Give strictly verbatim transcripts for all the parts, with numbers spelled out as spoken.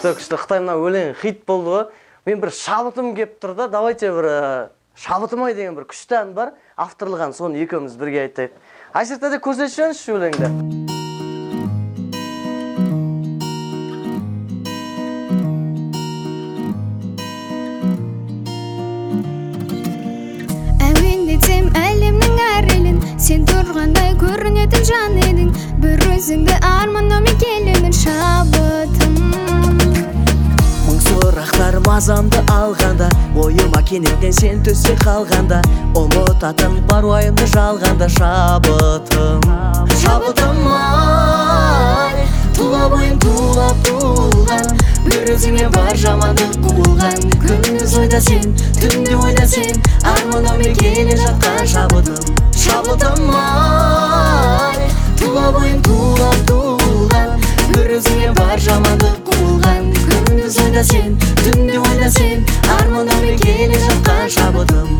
Күшті, күшті. Қытай мына өлең хит болды ғой. Мен бір шабытым кеп тұрды. Давайте бір шабытымай деген бір күшті ән бар. Авторлыған, соны екеуміз бірге айтайық. Айсерта де көрсетшеңізші өлеңді. Сен тұрғандай көрінетін жан едің, бір өзіңді арманыма келемін шабытым. Мың сұрақтар мазамды алғанда, ойыма кенеттен сен түсе қалғанда, ұмытатын бар уайымды жалғанда шабытым. Шабытым ай, тұла бойым тулап туылған, бір өзіңе бар жамандық қуылған. Күндіз ойда сен, түнде ойда сен, арманыма келе жатқан шабытым. Шабытым ай, тұла бойым тулап туылған, бір өзіңе бар жамандық қуылған. Күндіз ойда сен, түнде ойда сен, арманыма келе жатқан шабытым.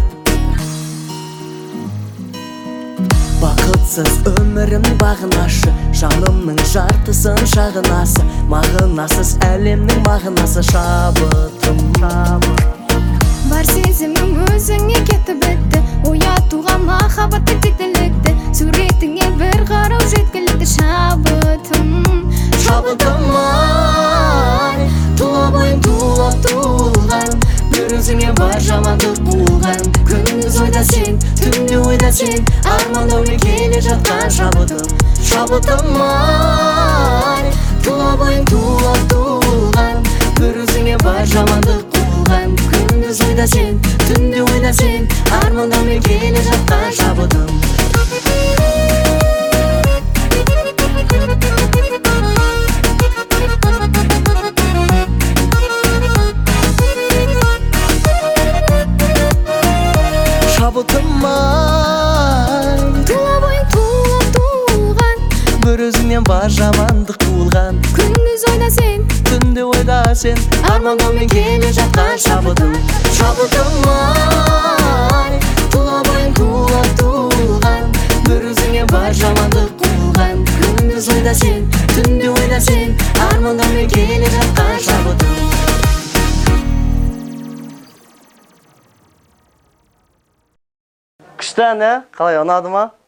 Бақытсыз өмірімнің бағынасы, жанымның жартысын шағынасы, мағынасыз әлемнің мағынасы шабытым. Бар сезімім өзіңе кетіп бітті, оятуға махаббатты тектілікті, суретіңе бір қарау жеткілікті шабытым. Шабытым ай, тұла бойым тулап туылған, бір өзіңе бар жамандық қуылған. Күндіз ойда сен, түнде ойда сен, арманыма келе жатқан шабытым. Шабытым ай, тұла бойым тулап туылған, бір өзіңе бар жамандық қуылған. Күндіз ойда сен, түнде ойда сен, арманыма келе жатқан шабытым. Шабытым ай, тұла бойым тулап туылған, бір өзіңнен бар жамандық қуылған. күндіз ойда сен, түнде ойда сен, арманыма келе жатқан шабытым. Шабытым ай, тұла бойым тулап туылған, бір өзіңе бар жамандық қуылған. Күндіз ойда сен, түнде ойда сен, арманыма келе жатқан шабытым. Күшті ән, қалай ұнады ма?